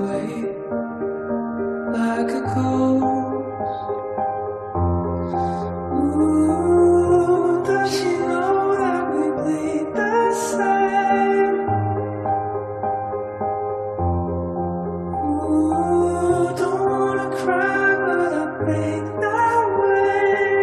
away like a ghost. Ooh, does she know that we bleed the same? Ooh, don't wanna cry, but I break that way.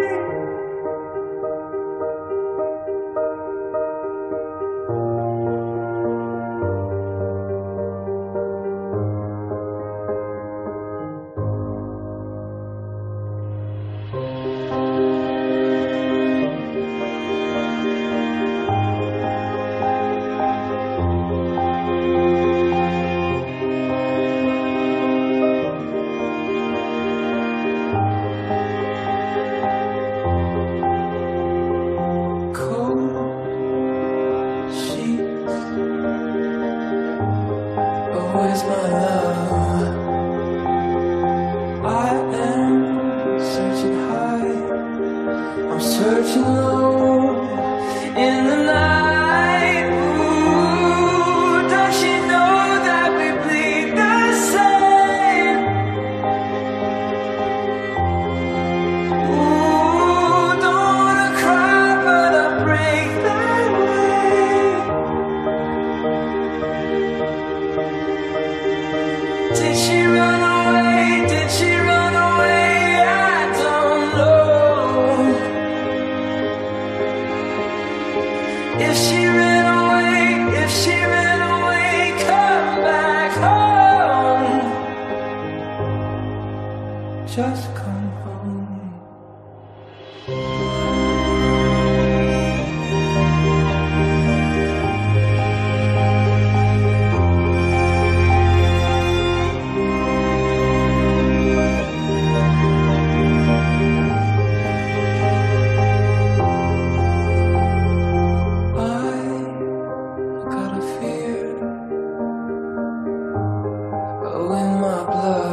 Where's my love? I am searching high, I'm searching low in the night. Ooh, does she know that we bleed the same? Ooh, don't wanna cry, but I break that way. Did she run away? Did she run away? I don't know. If she ran away, if she ran away, come back home. Just come home. In my blood,